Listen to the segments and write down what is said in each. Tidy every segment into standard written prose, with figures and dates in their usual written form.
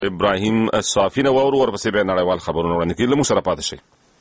ابراهیم صافی نه واورو ورپسې بیا نړیوال خبرونه وړاندې کړي. له موږ سره پاتې شئ.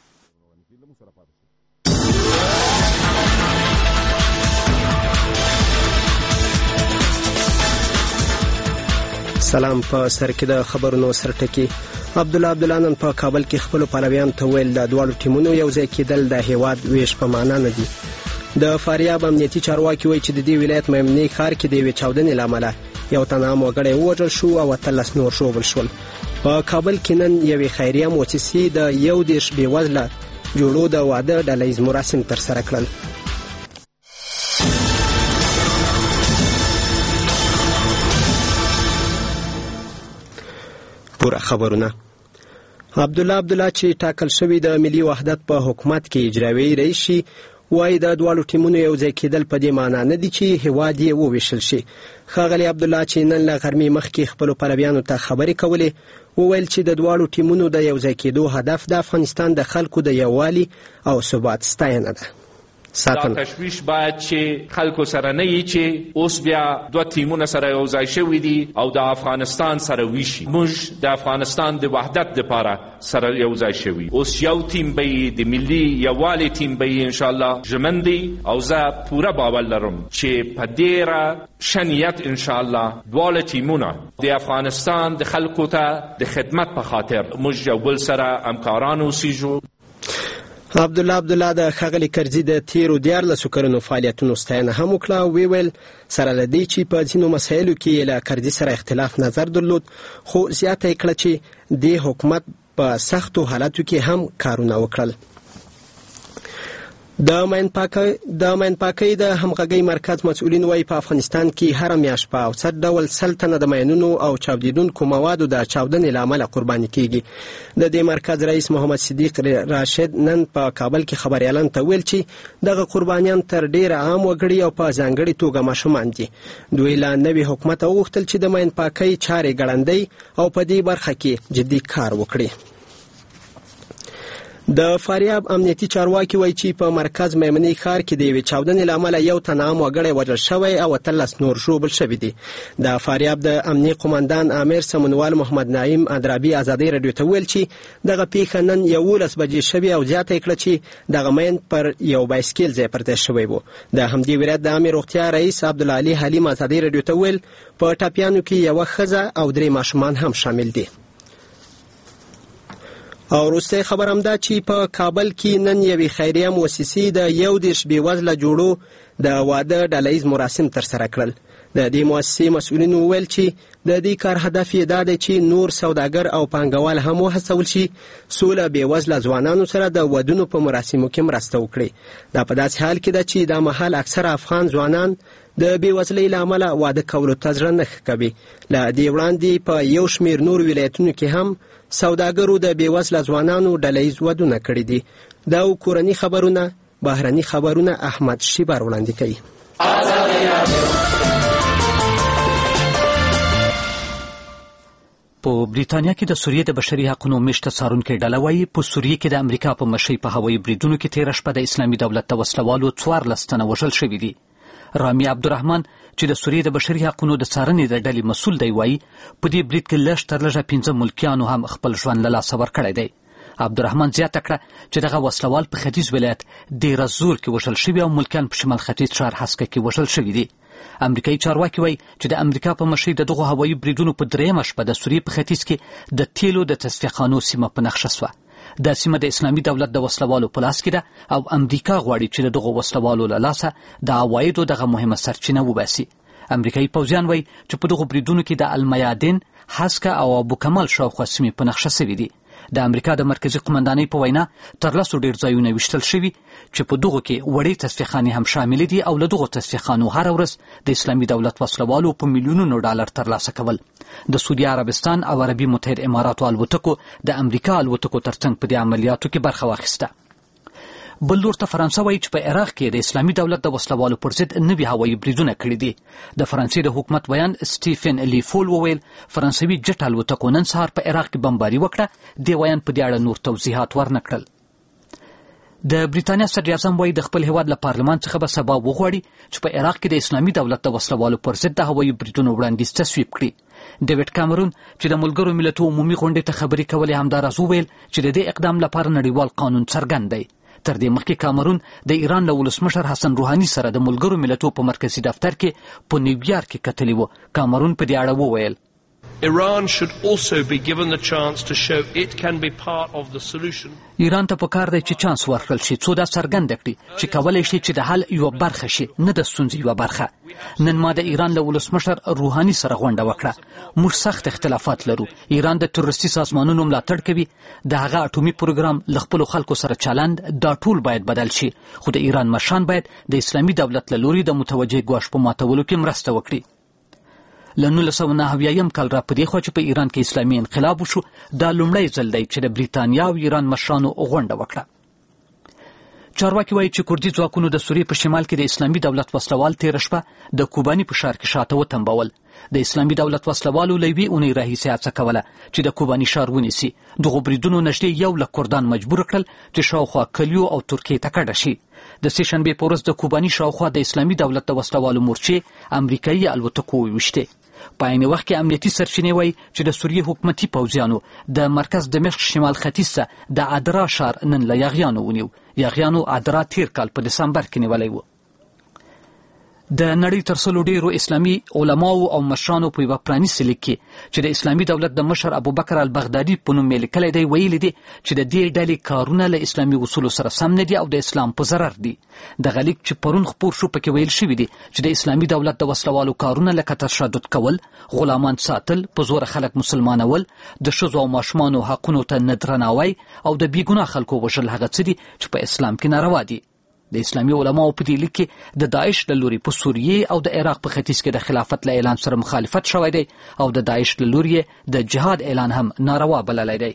سلام. په سر کې د خبرونو سرټکی. عبدالله نن په کابل کې خپل پلویان ته ویل د دواړو ټیمونو یو ځای کېدل د هیواد ویش په معنا نه دي. د فاریاب امنیتي چارواکي وایي چې د دې ولایت میمنې ښار کې د یوې چاودنې له امله یو تن عام وګړی ووژل شو او 13 نور ژوبل شول. په کابل کې نن یوې خیریه مؤسسې د 11 بېوزله جوړو د واده ډلهییز مراسم ترسره کړل. پوره خبرونه. عبدالله چې ټاکل شوی د ملي وحدت په حکومت کې اجرایي رئیس شي وایي د دواړو ټیمونو یو ځای کېدل په دې معنا نه دي چې هیواد یې وویشل شي. ښاغلی عبدالله چې نن له غرمې مخکې خپلو پلویانو ته خبرې کولې وویل چې د دواړو ټیمونو د یو ځای کېدو هدف د افغانستان د خلکو د یووالي او ثبات ستاینه ده. دا تشویش باید چې خلکو سره نه وي چې اوس بیا دوه ټیمونه سره یو ځای شوي دي او د افغانستان سره ویشي. موږ د افغانستان د وحدت دپاره سره یو ځای شوي. اوس یو ټیم به یې د ملي یووالي ټیم به یې انشاءالله ژمن دی او زه پوره باور لرم چې په ډېره ښه نیت انشاءالله دواړه ټیمونه د افغانستان د خلکو ته د خدمت په خاطر موږ یو بل سره همکاران اوسیږو. عبدالله د ښاغلي کرزي د تیرو 14 کلونو فعالیتونو ستاینه هم وکړه او ویل سره له دې چې په ځینو مسایلو کې له کرزي سره اختلاف نظر درلود خو زیاته یې کړه چې د حکومت په سختو حالاتو کې هم کارونه وکړل. د ماینپاکۍ د همغږۍ مرکز مسؤلین وایي په افغانستان کې هره میاشت په اوسط ډول 100 تنه د ماینونو او چاودیدونکو موادو د چاودنې له امله قرباني کیږي. د دې مرکز رئیس محمد صدیق راشد نن په کابل کې خبریالانو ته ویل چې دغه قربانیان تر ډیره عام وګړي او په ځانګړې توګه ماشومان دي. دوی له نوي حکومت وغوښتل چې د ماینپاکۍ چارې ګړندۍ او په دې برخه کې جدي کار وکړي. د فاریاب امنیتي چارواکي وایي چې په مرکز میمنې ښار کې د یوې چاودنې له امله یو تن عام وګړی وژل شوی او 13 نور ژوبل شوي دي. د فاریاب د امنیې قمندان امیر سمونوال محمد نعیم ادرابي ازادۍ راډیو ته ویل چې دغه پیښه نن 11 بجې شوې او زیاته یې کړه چې دغه مین پر یو بایسکل ځای پرته شوی و. د همدې ولایت د عامې روغتیا رئیس عبدالعلي حلیم ازادۍ راډیو ته ویل په ټاپیانو کې یوه ښځه او 3 ماشومان هم شامل دي. او وروستی خبر هم دا چې په کابل کې نن یوې خیریه مؤسسې د 11 بېوزله جوړو د واده ډلهییز مراسم ترسره کړل. د دې مؤسسې مسؤلینو وویل چې د دې کار هدف یې دا دی چې نور سوداګر او پانګوال هم وهڅول شي څو له بېوزله ځوانانو سره د ودونو په مراسمو کې مرسته وکړي. دا په داسې حال کې ده چې دا مهال اکثره افغان ځوانان د بېوزلۍ له امله واده کولو ته زړه نه ښه کوي. له دې وړاندې په یو شمېر نور ولایتونو کې هم سوداګرو د بېوزله ځوانانو ډلهییز ودونه کړي دي. دا کورني خبرونه بهرني خبرونه احمد شیبر وړاندې کوي. په بریتانیا کې د سوریې د بشري حقوقو میشته څارونکې ډله وایي په سوریې کې د امریکا په مشرۍ په هوایي بریدونو کې تېره شپه د اسلامي دولت د وسلوالو 14 تنه وژل شوي دي. رامي عبدالرحمن چې د سوریې د بشري حقوقو د څارنې د ډلې مسؤل دی وایي په دې برید کې لږ تر لږه 15 ملکیانو هم خپل ژوند له لاسه ورکړی دی. عبدالرحمن زیاته کړه چې دغه وسلوال په ختیځ ولایت ډیر زور کې وژل شوي او ملکیان په شمال ختیځ ښار هسکه کې وژل شوي دي. امریکایي چارواکي وایي چې د امریکا په مشرۍ د دغو هوایي بریدونو په 3مه شپه د سوریې په ختیځ کې د تیلو د تصفیه خانو سیمه په نښه شوه. دا سیمه د اسلامي دولت د وسلوالو په لاس کې ده او امریکا غواړي چې د دغو وسلوالو له لاسه د عوایدو دغه مهمه سرچینه وباسي. امریکایي پوځیان وایي چې په دغو بریدونو کې د المیادین، هسکه او ابو کمال شاوخوا سیمې په نښه شوي دي. د امریکا د مرکزي قمندانۍ په وینا تر 10 ډیر ځایونه ویشتل شوي چې په دغو کې وړې تصفیهخانې هم شاملې دي او له دغو تصفیهخانو هره ورځ د اسلامي دولت وسلوالو په میلیونونو ډالر ترلاسه کول. د سعودي عربستان او عربي متحده اماراتو الوتکو د امریکا الوتکو ترڅنګ په دې عملیاتو کې برخه واخیسته. بل لور ته فرانسه وایي چې په عراق کې د اسلامي دولت د وسلوالو پر ضد نوي هوایي بریدونه کړي دي. د فرانسې د حکومت بیان سټیفن لیفول وویل فرانسوي جټ الوتکو نن سهار په عراق کې بمباري وکړه. دې بیان په دې اړه نور توضیحات ورنه کړل. د بریتانیا صدر اعظم وایي د خپل هیواد له پارلمان څخه به سبا وغواړي چې په عراق کې د اسلامي دولت د وسلوالو پر ضد د هوایي بریدونو وړاندیز تصویب کړي. ډیوډ کامرون چې د ملګرو ملتونو عمومي غونډې ته خبرې کولې همداراز وویل چې د دې اقدام لپاره نړیوال قانون څرګند دی. تر دې مخکې کامرون د ایران له ولسمشر حسن روحاني سره د ملګرو ملتونو په مرکزي دفتر کې په نیویارک کې کتلي وو. کامرون په دې اړه وویل Iran should also be given the chance to show it can be part of the solution. ایران ته پکار دی چې چانس ورکړل شي څو دا څرګند کړي چې کولای شي چې د حل یو برخه شي نه د ستونزې یو برخه. نن ما د ایران له ولسمشر روحاني سره غونډه وکړه. موږ سخت اختلافات لرو. ایران د تروریستي سازمانونو ملاتړ کوي. د هغه اټومي پروګرام له خپل خلکو سره چلند دا ټول باید بدل شي. خو د ایران مشران باید د اسلامي دولت له لوري د متوجه ګواښ په ماتولو کې مرسته وکړي. له 1990 کال را پدې خو چې په ایران کې اسلامي انقلاب وشو دا لومړی ځل دی چې د بریتانیا او ایران مشرانو غونډه وکړه. چارواکي وایي چې کردي ځواکونو د سوریې په شمال کې د اسلامي دولت وسلوال تېره شپه د کوباني په ښار کې شاته وتنبول. د اسلامي دولت وسلوالو له یوې اونۍ راهیسې هڅه کوله چې د کوباني ښار ونیسي. دغو بریدونو نږدې 1 لک کردان مجبور کړل چې شاوخوا کلیو او ترکیې ته کډه شي. د سې شنبې په ورځ د کوباني شاوخوا د اسلامي دولت د وسلوالو مورچې امریکایي الوتکو وویشتې. په عین وخت کې امنیتي سرچینې وایي چې د سوریې حکومتي پوځیانو د مرکز دمشق شمال ختیځ څخه د ادرا ښار نن له یاغیانو ونیو. یاغیانو ادرا تیر کال په دسمبر کې نیولی و. د نړۍ تر څلو ډیرو اسلامي علماو او مشرانو په یوه پرانیستي لیک کې چې د اسلامي دولت د مشر ابوبکر البغدادي په نوم یې لیکلی دی ویلي دي چې د دې ډلې کارونه له اسلامي اصولو سره سم نه دي او د اسلام په ضرر دي. دغه لیک چې پرون خپور شو پکې ویل شوي دي چې د اسلامي دولت د وسلوالو کارونه لکه تشدد کول، غلامان ساتل، په زوره خلک مسلمانول، د ښځو او ماشومانو حقونو ته نه درناوی او د بېګناه خلکو وژل هغه څه دي چې په اسلام کې ناروا دي. د اسلامي علماو په دې لیک کې د داعش له لوري په سوریې او د عراق په ختیځ کې د خلافت له اعلان سره مخالفت شوی دی او د داعش له لوري د جهاد اعلان هم ناروا بللی دی.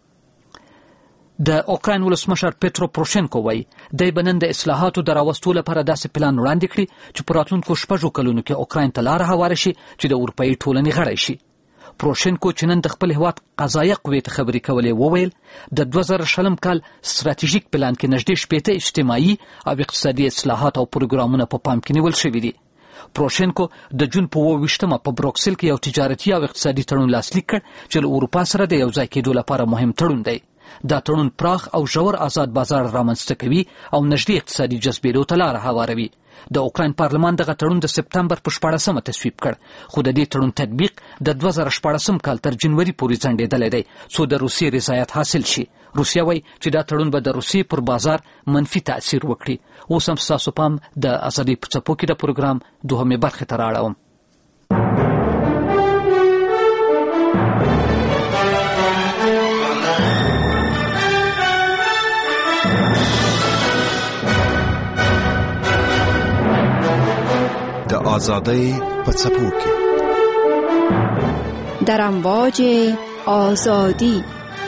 د اوکراین ولسمشر پیترو پروشینکو وایي دی به نن د اصلاحاتو د راوستو لپاره داسې پلان وړاندې کړي چې په راتلونکو 6 کلونو کې اوکراین ته لاره هواره شي چې د اروپایي ټولنې غړی شي. پروشینکو چې نن د خپل هیواد قضایه قوې ته خبرې کولې وویل د 2020 کال ستراتیژیک پلان کې نږدې 80 اجتماعي او اقتصادي اصلاحات او پروګرامونه په پام کې نیول شوي دي. پروشینکو د جون په 28 په بروکسل کې یو تجارتي او اقتصادي تړون لاسلیک کړ چې له اروپا سره د یو ځای کېدو لپاره مهم تړون دی. دا تړون پراخ او ژور آزاد بازار رامنځته کوي او نږدې اقتصادي جذبېدو ته لاره هواروي. د اوکراین پارلمان دغه تړون د سپتمبر په 14 تصویب کړ خو د دې تړون تطبیق د 2014 کال تر جنوري پورې ځنډېدلی دی څو د روسیې رضایت حاصل شي. روسیه وایي چې دا تړون به د روسیې پر بازار منفي تاثیر وکړي. اوس هم ستاسو پام د ازادۍ په څپو کې د پروګرام دوهمې برخې ته رااړوم. د آزادۍ په څپو کې در امواج آزادی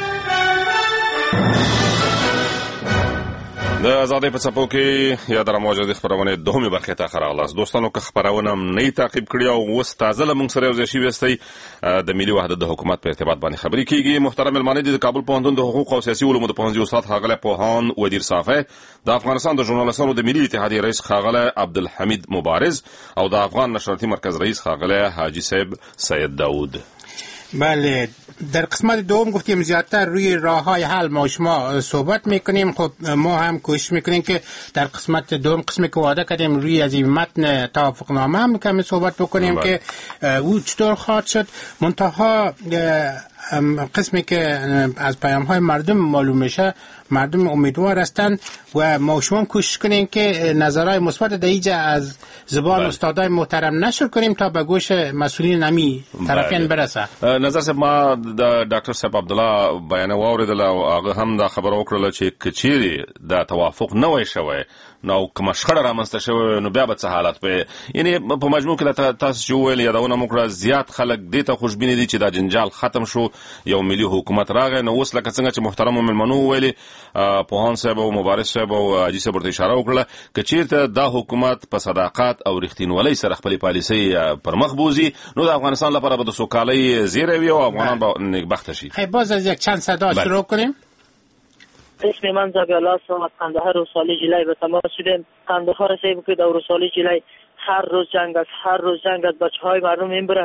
د آزادۍ په څپو کې یا د امواج د خبرونه دوهمې برخې ته راغلاست. دوستانو که خبرونه نه تعقیب کړی او اوس تازه له موږ سره یو ځای شوي یاستئ د ملي وحدت د حکومت په ارتباط باندې خبرې کیږي. محترم مېلمانه دي د کابل پوهنتون د حقوق او سیاسي علومو د پوهنځي استاد ښاغلی پوهان ودیر صافی، د افغانستان د ژورنالستانو د ملي اتحادیې رئیس ښاغلی عبدالحمید مبارز او د افغان نشراتي مرکز رئیس ښاغلی حاجی صاحب سید داود. بله، در قسمت دوم گفتیم زیادتر روی راه‌های حل ما شما صحبت میکنیم. خب ما هم کوشش میکنیم که در قسمت دوم قسمی که وعده کردیم روی از این متن توافقنامه هم کمی صحبت بکنیم که او چطور خواهد شد. منتها قسمی که از پیام‌های مردم معلوم میشه، مردم امیدوار هستند و ما شما کوشش کنیم که نظرهای مثبت دیجا از زبان استادای محترم نشر کنیم تا به گوش مسئولین نمی طرفین برسه. نظر صاحب، ما د ډاکټر صاحب عبد الله بیان واوریدل او هغه هم دا خبر وکړه چې کچيري دا توافق نه وای شوی نو کوم شخړه رامنځته شوی نو بیا به څه حالت به، یعنی په مجموع کې تاسو چې ویل یادونه موږ زیات خلک دې ته خوشبینه دي چې دا جنجال ختم شو، یو ملي حکومت راغی. نو اوس لکه څنګه چې محترم مېلمنو ویلي پوهان صاحب او مبارز صاحب او حاجي صاحب ورته اشاره وکړه که چیرته دا حکومت په صداقت او رښتینولۍ سره خپل پالیسۍ پر مخ بوزي نو د افغانستان لپاره به د سوکالۍ زیری وي او افغانان به نیکبخته شي. باز از یک چند صدا شروع کنیم. اسم من زبیالله هستم از قندهار رسالی جلای به تماس شدیم. قندهار سعی بکنید در رسالی جلای هر روز جنگ است، هر روز جنگ است. بچه‌های مردم میبره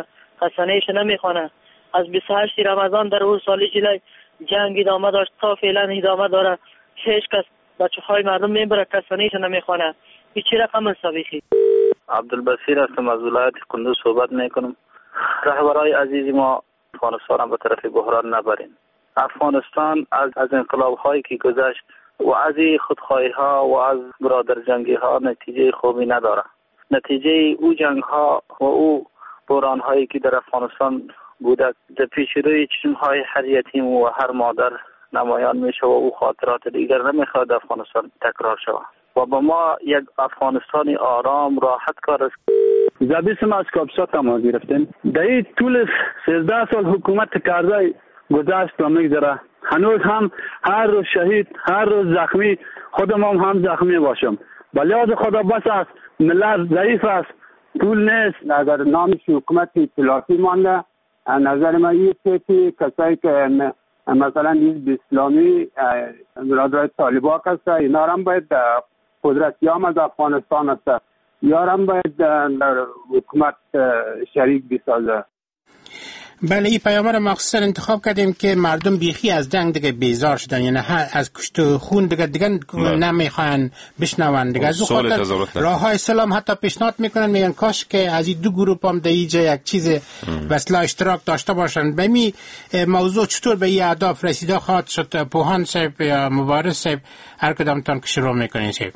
قسنه‌ایش نمیخوانه. از 28 رمضان در اون سال جولای جنگ ادامه داشت تا فعلا ادامه داره. هیچ کس بچه‌های مردم میبره قسنه‌ایش نمیخوانه. این چه رقم سابقی؟ عبدالبصیر هستم، از ولایت کندوز صحبت میکنم. رهبرای عزیز ما افغانستان به طرف بحران نبرین. افغانستان از انقلاب هایی که گذشت و از خودخواهی ها و از برادر جنگی ها نتیجه خوبی نداره. نتیجه او جنگ ها و او بحران هایی که در افغانستان بوده در پیش روی چشم های هر یتیم و هر مادر نمایان میشه و او خاطرات دیگر نمیخواد افغانستان تکرار شود و با ما یک افغانستانی آرام راحت کار است. زبیسم از کابسا تماس گرفتیم. در این طول 13 سال حکومت کرده گذشت و میگذره. هنوز هم هر روز شهید، هر روز زخمی، خودم هم زخمی باشم. بلیاز خدا بس است، ملت ضعیف است، پول نیست. اگر نامش حکومت اطلاعاتی مانده، نظر من این است که کسایی که مثلا حزب اسلامی برادرای طالبان هست، اینا هم باید قدرتی هم از افغانستان هست، یا هم باید در حکومت شریک بسازه. بله، این پیام را مخصوصا انتخاب کردیم که مردم بیخی از جنگ دیگه بیزار شدن، یعنی از کشت و خون دیگه نمیخوان بشنون دیگه. از اون خاطر راههای سلام حتی پیشنهاد میکنن، میگن کاش که از این دو گروه هم در اینجا یک چیز وسیله اشتراک داشته باشن. به می موضوع چطور به این اهداف رسیده خواهد شد؟ پوهان صاحب یا مبارز صاحب، هر کدامتان که شروع میکنین صاحب.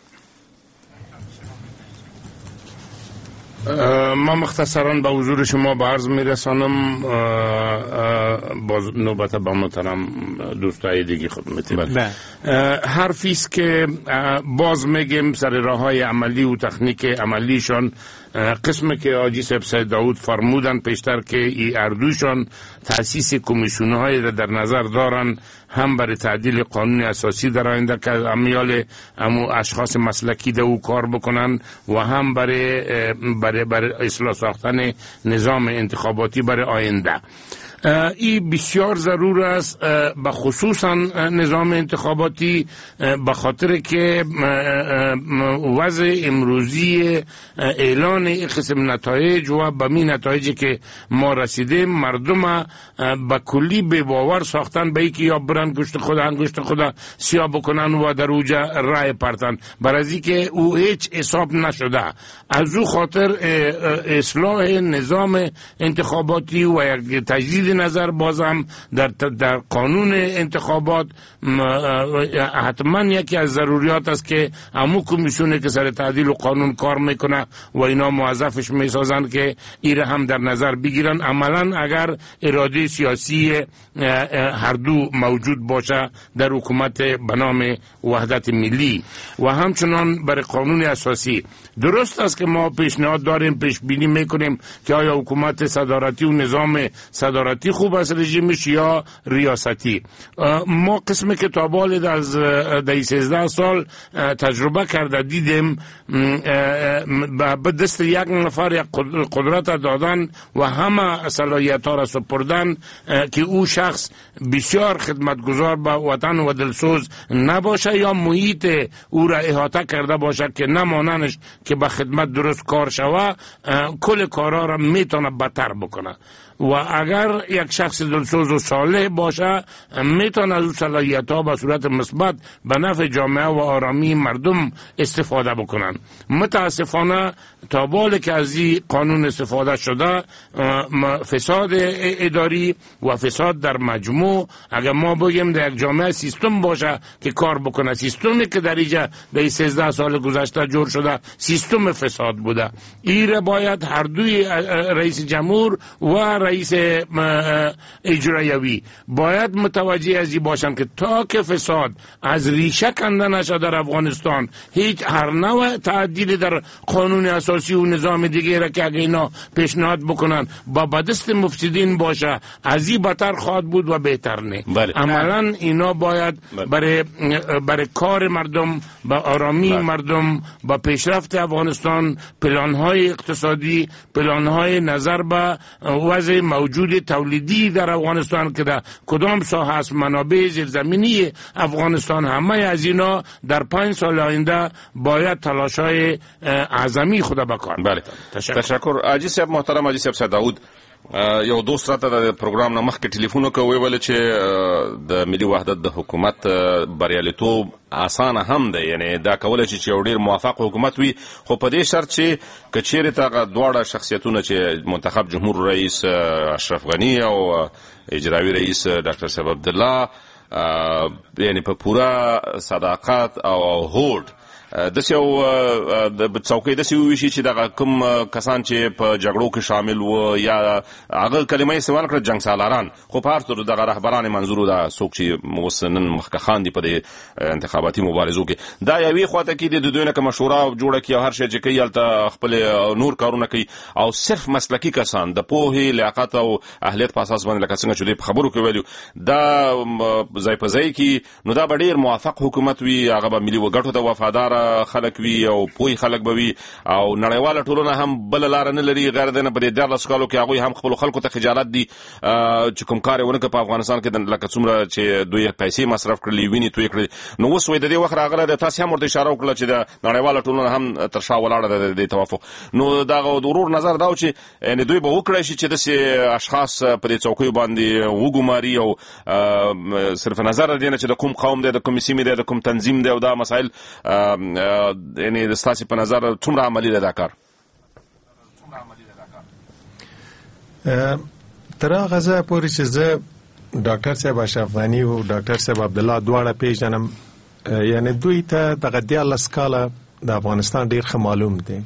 ما مختصرا به حضور شما به عرض میرسانم، باز نوبت به محترم دوستای دیگه خدمتیم. حرفی است که باز میگیم سر راههای عملی و تکنیک عملیشان، قسمی که حاجی صاحب سید داود فرمودن پیشتر که ای اردوشان تأسیس کمیسیون‌های را در نظر دارن، هم برای تعدیل قانون اساسی در آینده که امیال امو اشخاص مسلکی ده او کار بکنن و هم برای اصلاح ساختن نظام انتخاباتی برای آینده. این بسیار ضرور است، به خصوصا نظام انتخاباتی، به خاطر که وضع امروزی اعلان این قسم نتایج و به می نتایجی که ما رسیدیم مردم به کلی به باور ساختن به اینکه یا برن گوشت خود انگشت خود سیاه بکنن و در اوجه رای پرتن، برای که او هیچ حساب نشده. از او خاطر اصلاح نظام انتخاباتی و یک تجدید نظر بازم در قانون انتخابات حتما یکی از ضروریات است که همون کمیسیونی که سر تعدیل و قانون کار میکنه و اینا موظفش میسازن که ایره هم در نظر بگیرن. عملا اگر اراده سیاسی هر دو موجود باشه در حکومت به نام وحدت ملی و همچنان برای قانون اساسی، درست است که ما پیشنهاد داریم، پیش بینی میکنیم که آیا حکومت صدارتی و نظام صدارتی خوب است رژیمش یا ریاستی. ما قسم کتابال از 13 سال تجربه کرده دیدیم به دست یک نفر یک قدرت دادن و همه صلاحیت ها را سپردن که او شخص بسیار خدمتگزار به وطن و دلسوز نباشه یا محیط او را احاطه کرده باشه که نماننش که به خدمت درست کار شوه، کل کارا را میتونه بدتر بکنه. و اگر یک شخص دلسوز و صالح باشه میتونه از اون صلاحیت ها به صورت مثبت به نفع جامعه و آرامی مردم استفاده بکنن. متاسفانه تا بالی که از این قانون استفاده شده، فساد اداری و فساد در مجموع، اگر ما بگیم در یک جامعه سیستم باشه که کار بکنه، سیستمی که در اینجا در 13 سال گذشته جور شده سیستم فساد بوده، این باید هر دوی رئیس جمهور و رئیس اجرایوی باید متوجه از این باشن که تا که فساد از ریشه کنده نشد در افغانستان، هیچ هر نوع تعدیل در قانون اساسی و نظام دیگه را که اگه اینا پیشنهاد بکنن با بدست مفسدین باشه، از این بدتر خواهد بود و بهتر نه. عملا اینا باید برای کار مردم، با آرامی مردم، با پیشرفت افغانستان، پلانهای اقتصادی، پلانهای نظر به وضع موجود تولیدی در افغانستان که در کدام ساحه است، منابع زیرزمینی افغانستان، همه از اینا در 5 سال آینده باید تلاش‌های اعظمی خود بکن. بله، تشکر. حاجی صاحب محترم، حاجی صاحب سید داود، یو دوست راته د پروګرام نه مخکې ټلیفون وکړ ویل چې د ملي وحدت د حکومت بریالیتوب اسانه هم ده، یعنی دا کولای شي چې یو ډیر موافق حکومت وي، خو په دې شرط چې کچېرې ته دواړه شخصیتونه چې منتخب جمهور رئیس اشرف غنی او اجرایي رئیس ډاکټر صاحب عبدالله یعنی په پوره صداقت او هوډ داسې یو د څوکۍ داسې وویشي چې دغه کوم کسان چې په جګړو کې شامل وو یا هغه کلمه یې استعمال کړه جنګ سالاران، خو په هر صورت دغه رهبران منظور دا څوک چې اوس نن مخکښان دي په دې انتخاباتي مبارزو کې، دا یوې خواته کې د دوی نه که مشوره جوړه کړي او هر شی چې کوي هلته خپل نور کارونه کوي، او صرف مسلکي کسان د پوهې لیاقت او اهلیت په اساس باندې لکه څنګه چې دوی په خبرو کې ویلي دا ځای په ځای کې، نو دا به ډېر موافق حکومت وي، هغه به ملي وګټو ته وفادار خلک وي او پوهې خلک به وي، او نړیواله ټولنه هم بله لاره نه لري غیر د نه په دې 14 کالو کې هغوی هم خپلو خلکو ته خجالت دي چې کوم کار یې ونه کړه په افغانستان کې لکه څومره چې دوی پیسې مصرف کړلې وینې تویې کړې، نو اوس وایي د دې وخت راغلی دی، تاسې هم ورته اشاره وکړله چې د نړیواله ټولنه هم تر شا ولاړه ده د دې توافق، نو دغه د ورور نظر دا و چې یعنې دوی به وکړی شي چې داسې اشخاص په دې څوکیو باندې وګماري او صرف نظر د دې نه چې د کوم قوم دی، د کومې سیمې دی، د کوم تنظیم دی، او دا مسایل یعنی ستاسې په نظر څومره عملي دی دا کار؟ تر هغه ځایه پورې چې زه ډاکټر صاحب اشرف غني او ډاکټر صاحب عبدالله دواړه پیژنم، یعنی دوی ته دغه 14 کاله د افغانستان ډېر ښه معلوم دی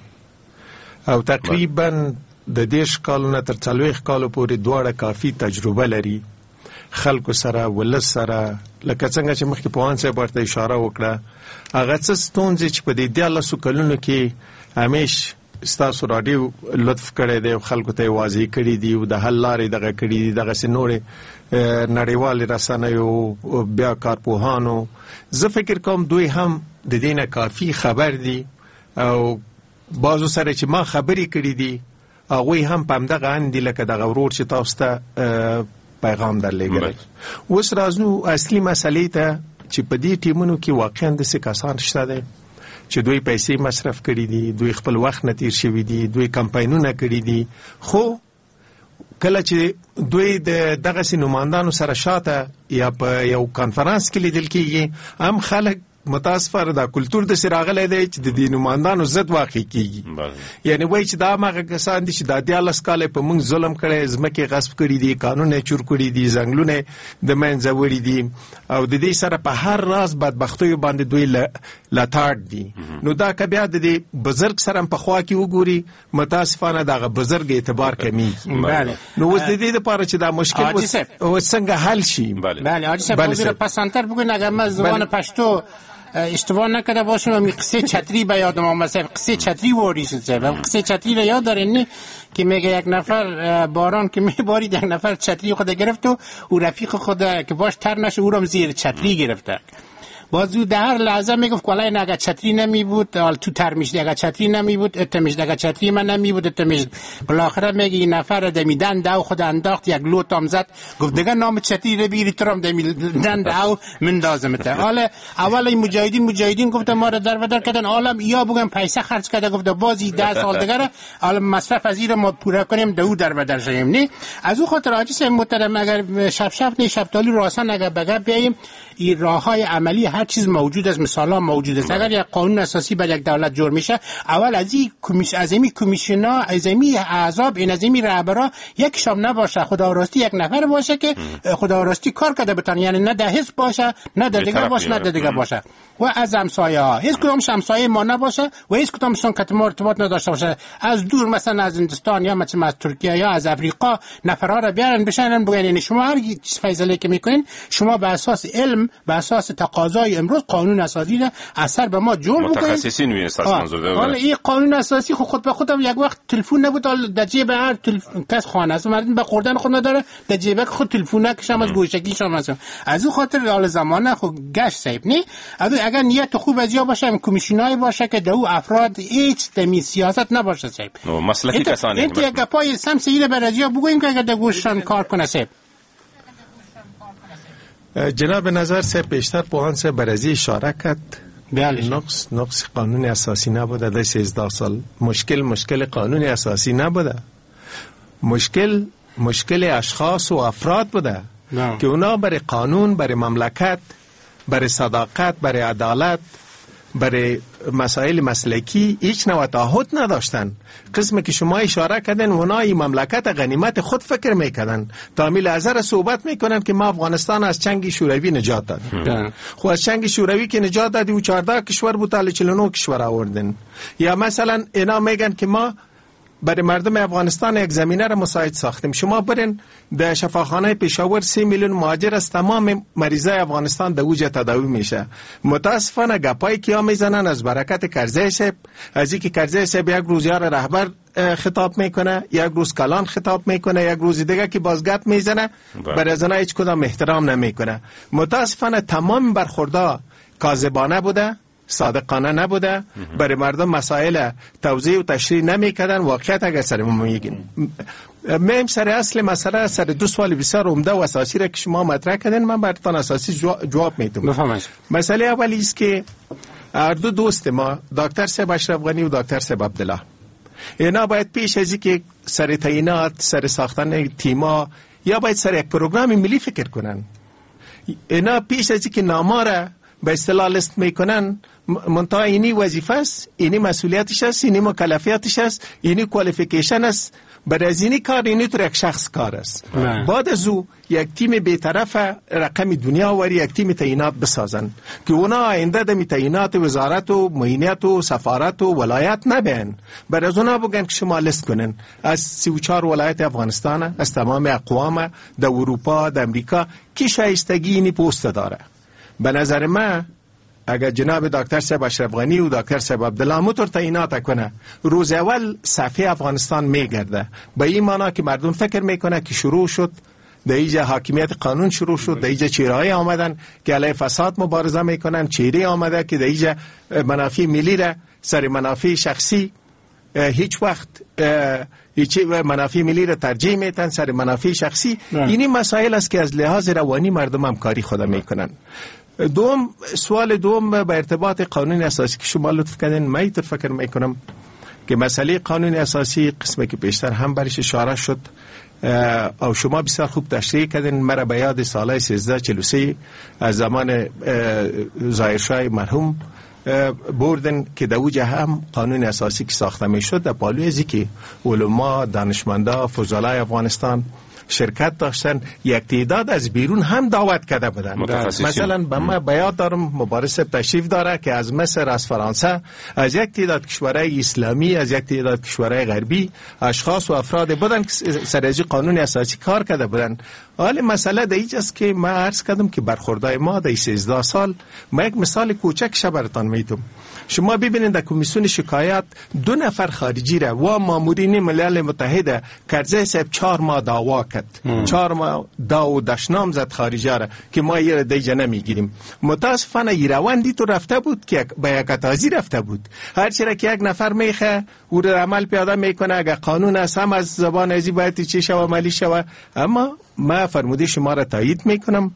او تقریبا د 10 کالو نه تر 40 کالو پورې دواړه کافي تجربه لري خلکو سره، ولس سره، لکه څنګه چې مخکې پوهان صاحب ورته اشاره وکړه، هغه څه ستونزې چې په دې 14 کلونو کې همیش ستاسو راډیو لطف کړی دی او خلکو ته یې واضح کړي دي او د حل لارې دغه کړي دي، دغسې نورې نړیوالې رسنیو بیا کارپوهانو، زه فکر کوم دوی هم د دې نه کافي خبر دي او بعضو سره چې ما خبرې کړي دي هغوی هم په همدغه اند دي لکه دغه ورور چې تاسو ته پیغام درلېږلی. اوس راځو اصلي مسلې ته چې په دې ټیمونو کې واقعا داسې کسان شته دی چې دوی پیسې مصرف کړي دي، دوی خپل وخت نه تیر شوي دي، دوی کمپاینونه کړي دي، خو کله چې دوی د دغسې نمایندانو سره شاته یا په یو کانفرانس کې لیدل کېږي، هم خلک متاسفانه دا کلتور د راغلی دی چې د دې نمایندانو ضد واقع کېږي، یعنی وایي چې دا هماغه کسان دي چې دا 14 کاله په موږ ظلم کړی، ځمکې غصب کړي دي، کانونه یې چور کړي دي، ځنګلونه د منځه وړي دي او د دې سره په هر راز بدبختیو باندې دوی لتاړ دي، نو دا که بیا د دې بزرګ سره هم په خوا کې وګوري متاسفانه دغه بزرګ اعتبار کمیږي، نو اوس د دې دپاره چې دا مشکل اوس څنګه حل شي؟ بله حاجی صاحب حضور پسندتر بگوین اگر من زبان پشتو اشتباه نکرده باشم و قصه چتری به یادم آمد، قصه چتری واریست صاحب، قصه چتری رو یاد دارین که میگه یک نفر باران که میبارید یک نفر چتری خود گرفت و رفیق خود که باش تر نشه او رو زیر چتری گرفته، بازو در هر لحظه میگفت که والله اگه چتری نمی بود تو تر میشد، اگه چتری نمی بود اتمیشد، اگه چتری من نمی بود اتمیشد، بالاخره میگه این نفر دمیدن دو خود انداخت یک لوتام زد، گفت دیگه نام چتری رو بگیری ترام دمیدن دو من لازمته. حالا اول این مجاهدین گفت ما رو در بدر کردن، حالا یا بگم پیسه خرج کرده، گفت بازی 10 سال دیگه حالا مصرف از این ما پورا کنیم دو در بدر شیم. نه از اون خاطر حاجی صاحب محترم اگر شب تالی راسان اگر بگه بیایم این راههای عملی هر چیز موجود است، مثلا موجود است. اگر یک قانون اساسی بر یک دولت جور میشه، اول از این کمیسیونا، از این احزاب، از این رهبرا یکشام نباشه، خدا راستی یک نفر باشه که خدا راستی کار کرده بتونه، یعنی نه ده حزب باشه، نه ده دیگه باشه، نه ده دیگه باشه، و از همسایه ها هیچ کدام همسایه ما نباشه و هیچ کدامشون که ارتباط نداشته باشه، از دور مثلا از هندوستان یا مثلا از ترکیه یا از افریقا نفرها را بیارن بشنن بگن یعنی شما هر چیز فیصله که میکنین شما به اساس علم، به اساس تقاضای امروز قانون اساسی را اثر به ما جور بکنید. متخصصین می اساس منظور داره. حالا این قانون اساسی خود به خودم یک وقت تلفن نبود، در جیب هر کس خانه است، مردم به خوردن خود نداره، در جیب خود تلفن کشم از گوشکی شما مثلا. از اون خاطر حال زمانه خود گشت صاحب نی، اگر نیت خوب از یا باشه، کمیسیونای باشه که دو افراد هیچ تمی سیاست نباشه صاحب. مسلکی کسانی. این یک پای سمسیره برازیا بگویم که اگر در گوششان کار کنه صاحب. جناب نظر صاحب بیشتر پوهان صاحب برازی اشاره کرد، نقص قانون اساسی نبوده در 13 سال. مشکل قانون اساسی نبوده، مشکل مشکل اشخاص و افراد بوده که اونا برای قانون، برای مملکت، برای صداقت، برای عدالت، برای مسائل مسلکی هیچ نوع تعهد نداشتن. قسمی که شما اشاره کردن اونا این مملکت غنیمت خود فکر میکردن. تامیل ازر صحبت میکنن که ما افغانستان از چنگ شوروی نجات دادیم. خب از چنگ شوروی که نجات دادی و 14 کشور بود، حالا 49 کشور آوردن. یا مثلا اینا میگن که ما برای مردم افغانستان یک زمینه را مساعد ساختیم. شما برین در شفاخانه پشاور 3 میلیون مهاجر از تمام مریضای افغانستان در اوجه تداوی میشه. متاسفانه گپایی که ها میزنن از برکت کرزی صاحب، از اینکه کرزی صاحب یک روز یار رهبر خطاب میکنه، یک روز کلان خطاب میکنه، یک روز دیگه که بازگپ میزنه، برای از هیچ کدام احترام نمیکنه. متاسفانه تمام برخوردها کاذبانه بوده، صادقانه نبوده، برای مردم مسائل توضیح و تشریح نمیکردن. واقعیت اگر سر ما میگین میم سر اصل مسئله، سر دو سوال بسیار عمده و اساسی را که شما مطرح کردین، من براتون اساسی جواب میدم. مسئله اولی است که هر دو دوست ما، دکتر صاحب اشرف غنی و دکتر صاحب عبدالله، اینا باید پیش از اینکه سر تعیینات، سر ساختن تیما یا باید سر یک پروگرام ملی فکر کنن. اینا پیش از اینکه نامه را به اصطلاح لیست میکنن، منتها اینی وظیفه است، اینی مسئولیتش است، اینی مکلفیتش است، اینی کوالیفیکیشن است. برای از اینی کار اینی تو یک شخص کار است. بعد از او یک تیم بی‌طرف رقم دنیا وری یک تیم تعیینات بسازن که اونا آینده دمی تعیینات وزارت و معینیت و سفارت و ولایت نبین. برای از اونا بگن که شما لیست کنن از 34 ولایت افغانستان، از تمام اقوام در اروپا، در امریکا کی شایستگی اینی پست داره. به نظر من اگر جناب دکتر صاحب اشرف غنی و دکتر صاحب عبدالله موتور تعیینات کنه، روز اول صفحه افغانستان میگرده. به این معنا که مردم فکر میکنه که شروع شد، در اینجا حاکمیت قانون شروع شد، در اینجا چهره‌ای آمدن که علیه فساد مبارزه میکنن، چهره آمده که در اینجا منافع ملی را سر منافع شخصی هیچ وقت منافع ملی را ترجیح میتن سر منافع شخصی. اینی مسائل است که از لحاظ روانی مردم همکاری خود میکنن. سوال دوم به ارتباط قانون اساسی که شما لطف کردین، من اینطور فکر میکنم که مسئله قانون اساسی قسمی که بیشتر هم برش اشاره شد او شما بسیار خوب تشریح کردین. مرا به یاد سال 1343 از زمان ظاهرشاه مرحوم بردن که در اوج هم قانون اساسی که ساخته میشد در پالوی ازی که علما، دانشمندا، فضلای افغانستان شرکت داشتن، یک تعداد از بیرون هم دعوت کرده بودن. مثلا به من بیاد دارم مبارز تشریف داره که از مصر، از فرانسه، از یک تعداد کشورهای اسلامی، از یک تعداد کشورهای غربی اشخاص و افراد بودن که سر از قانون اساسی کار کرده بودن. حالا مسئله در اینجاست که من عرض کردم که برخوردهای ما در 13 سال، من یک مثال کوچک براتون میدم. شما ببینید در کمیسیون شکایات 2 نفر خارجی را و مامورین ملل متحد کرزی صاحب 4 ماه دعوا کرد. 4 ماه داو دشنام زد خارجی را که ما یه دیجا نمیگیریم. متاسفانه ایروندی تو رفته بود که به یک تازی رفته بود. هر چیزی که یک نفر میخه او را عمل پیاده میکنه، اگر قانون است هم از زبان ازی باید چی شوه عملی شوه. اما ما فرموده شما را تایید میکنم،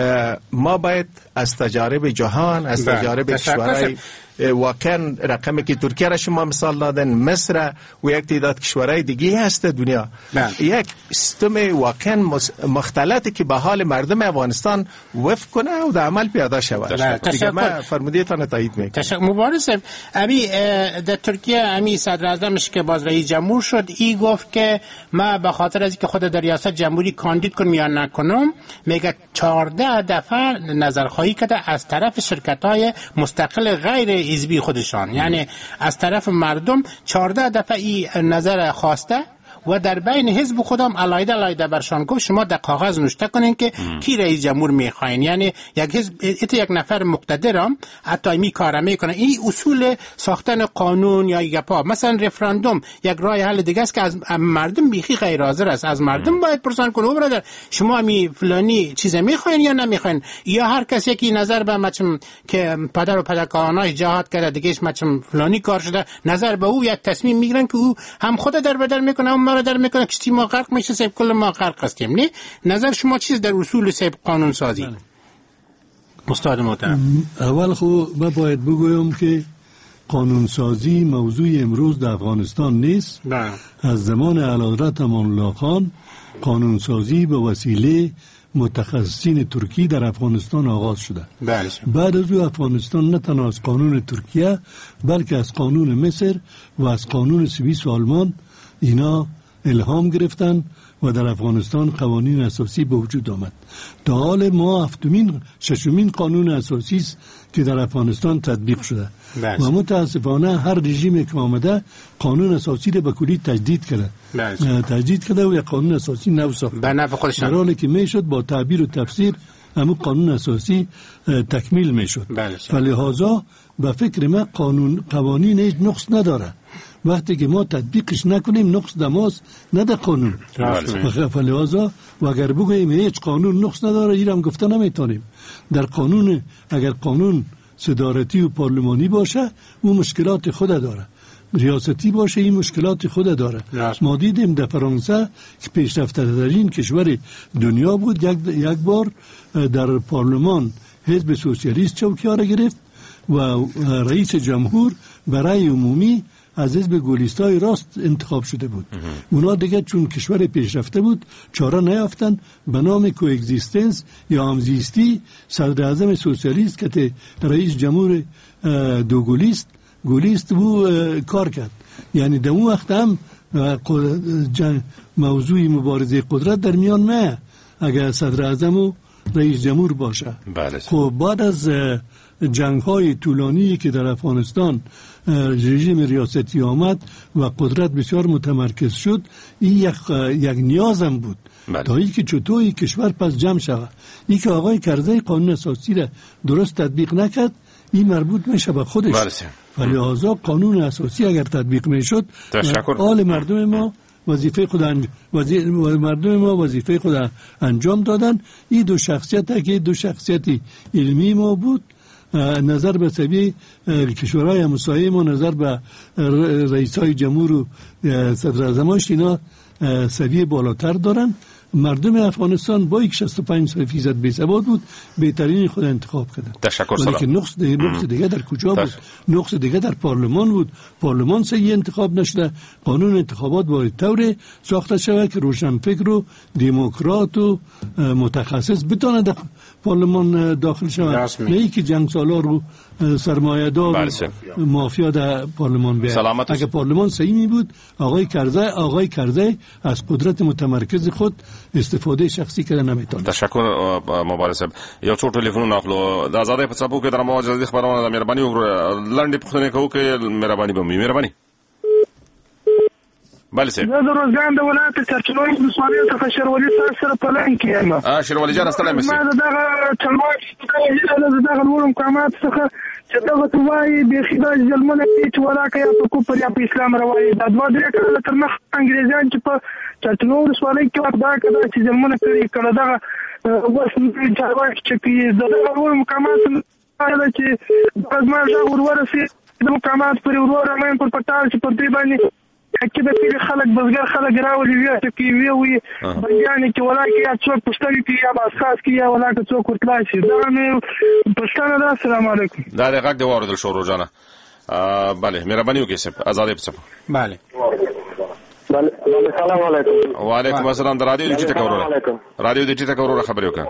ما باید از تجارب جهان، از تجارب کشورهای واقعا رقمی که ترکیه را شما مثال دادن، مصر و یک تعداد کشورهای دیگه هست دنیا، یک سیستم واقعا مختلطی که به حال مردم افغانستان وفق کنه و در عمل پیاده شود. دیگه من فرمودیتان تایید میکنم. مبارز امی در ترکیه امی صدر اعظمش که باز رئیس جمهور شد، ای گفت که ما به خاطر از که خود در ریاست جمهوری کاندید کنم یا نکنم، میگه 14 دفعه نظرخواهی کرده از طرف شرکت‌های مستقل غیر حزبی خودشان، یعنی از طرف مردم 14 دفعه این نظر خواسته و در بین حزب خودم علایده برشان گفت شما در کاغذ نوشته کنین که کی رئیس جمهور میخواین. یعنی یک حزب یک نفر مقتدرم حتی می کار میکنه. این اصول ساختن قانون یا گپا، مثلا رفراندوم یک راه حل دیگه است که از مردم بیخی غیر حاضر است. از مردم باید پرسان کنه برادر شما می فلانی چیز میخواین یا نمیخواین، یا هر کسی که نظر به مچم که پدر و پدرکارانای جهاد کرده دیگهش مچم فلانی کار شده، نظر به او یک تصمیم میگیرن که او هم خود در بدل میکنه هم ما در میکنه که ما غرق میشه، سیب کل ما غرق هستیم. نه نظر شما چیز در اصول سیب قانون سازی؟ استاد محترم، اول خو باید بگویم که قانونسازی موضوع امروز در افغانستان نیست. از زمان اعلیحضرت امان الله خان قانونسازی به وسیله متخصصین ترکی در افغانستان آغاز شده. بعد از او افغانستان نه تنها از قانون ترکیه بلکه از قانون مصر و از قانون سوئیس و آلمان اینا الهام گرفتن و در افغانستان قوانین اساسی به وجود آمد. تا حال ما ششمین قانون اساسی است که در افغانستان تطبیق شده و متاسفانه هر رژیمی که آمده قانون اساسی را به کلی تجدید کرده و یک قانون اساسی نو ساخت به نفع خودشان، در حالی که میشد با تعبیر و تفسیر همون قانون اساسی تکمیل میشد. فلهذا به فکر من قوانین هیچ نقص نداره. وقتی که ما تطبیقش نکنیم نقص دماست نه در قانون. فلهذا و اگر بگوییم هیچ قانون نقص نداره ایرم گفته نمیتونیم. در قانون اگر قانون صدارتی و پارلمانی باشه اون مشکلات خود داره، ریاستی باشه این مشکلات خود داره. ما دیدیم در فرانسه که پیشرفته ترین کشور دنیا بود، یک بار در پارلمان حزب سوسیالیست چوکی‌ها را گرفت و رئیس جمهور برای عمومی از حزب گولیستای راست انتخاب شده بود. اونا دیگه چون کشور پیشرفته بود چاره نیافتن، به نام کوگزیستنس یا همزیستی صدر اعظم سوسیالیست که رئیس جمهور دو گولیست او کار کرد. یعنی در اون وقت هم موضوع مبارزه قدرت در میان نه اگر صدر اعظم و رئیس جمهور باشه. خب بعد از جنگ های طولانی که در افغانستان رژیم ریاستی آمد و قدرت بسیار متمرکز شد، این یک نیازم بود تا ای که چطوری کشور پس جمع شود. این که آقای کرزی قانون اساسی را درست تطبیق نکرد این مربوط میشه به خودش. فلهذا قانون اساسی اگر تطبیق میشد آل مردم ما وظیفه خود انجام دادن. این دو شخصیت که دو شخصیتی علمی ما بود، نظر به سوی کشورهای همسایه ما، نظر به رئیسای جمهور و صدر اعظماش اینا سویه بالاتر دارن. مردم افغانستان با 65% بی‌ثبات بود، بهترین خود انتخاب کردن. ولی که نقص دیگه در کجا بود؟ نقص دیگه در پارلمان بود. پارلمان صحیح انتخاب نشده. قانون انتخابات باید طور ساخته شود که روشنفکر و دموکرات و متخصص بتونه در پارلمان داخل شود، نه ای که جنگ سالار و سرمایه‌دار مافیا در پارلمان بیاید. اگه پارلمان صحیح می بود آقای کرزی از قدرت متمرکز خود استفاده شخصی کرده نمیتونه. تشکر مبارز صاحب. یو څو ټلیفون اخلو د آزادۍ په څپو کې د مواجهې خبرونه د مهرباني وکړه لنډې پوښتنې کوو کې مهرباني به مهرباني. بله صاحب. زه د روزګان د ولایت چرچلوي ولسوالۍ څخه شیروالي صاحب سره په لاین کې یم. شیروالي جان ستړی مې ما دغه چلوي دغه لوړ مقامات څخه چې دغه توای به خدای ظلمونه چې ولاکه یا په کوپر یا په اسلام روایي د دوه درې کاله تر مخ انګريزان چې په چرچلوي ولسوالۍ کې ودا کړه چې ظلمونه کړی دغه وس چارواکي چې دغه لوړ مقامات چې زما ژغ ورسي د مقامات پر ورور مې پر پټال چې په دې باندې کې د پیری خلک بزګر خلک راولي چې وی بیان کې ولاکه یا څوک پښتني کې یا اساس کې یا ولاکه څوک ورتلای شي. دا مې پښتنه ده. السلام علیکم. دا د غږ د واردل شروع جانه. بله مهرباني وکړئ صاحب آزادې په څپو. بله سلام علیکم. وعلیکم السلام. د رادیو د ټیټه کورو خبرې وکړه.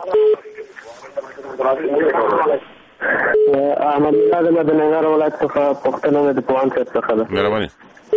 احمد الله د مدنګر ولایت څخه پښتنه د پوان څخه ده. مهرباني.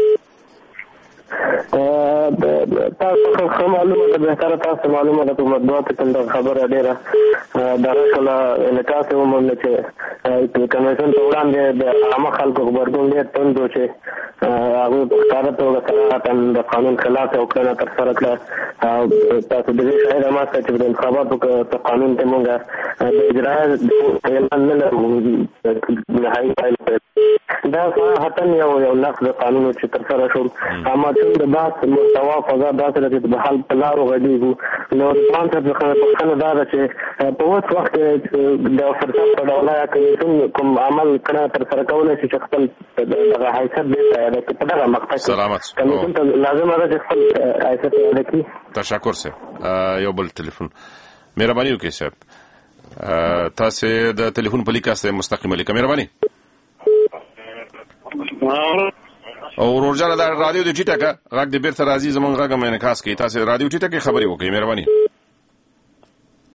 تاسو خو معلومه ده، بهتره تاسو معلومه ده په مطبوعات کې دا خبره ډیره درکله انعکاس ومنل چې په کمیشن په وړاندې د عامه خلکو خبرګون ډیر توندو چې هغه په کار ته وکړه د قانون خلاف او کړنه تر سره کړه. تاسو د دې شاید ما څه چې د انتخاباتو په قانون ته مونږه د اجرا اعلان نه لرو نهایي فایل دا حتی یو نقض قانون چې تر سره شو. اما د بحث محتوا فضا داسې ده چې د حل په لارو غږیږو. نو د پلان څخه پوښتنه دا ده چې په اوس وخت کې د فرصت په ډول یا کوم عمل کړه تر سره کولی شي چې خپل دغه حیثیت بېرته یاده کړي په دغه مقطع کې کمیسیون ته لازمه ده چې خپل حیثیت یاده کړي. تشکر صاحب. یو بل ټلیفون مهرباني وکړئ صاحب. تاسو د ټلیفون په لیک سره مستقیم لیکه. مهرباني. او ورورجانه دا رادیو د ټیټه کا غږ د بیرته راځي زمونږ غږ مې انعکاس کوي تاسو رادیو ټیټه کې خبري وکړئ مهرباني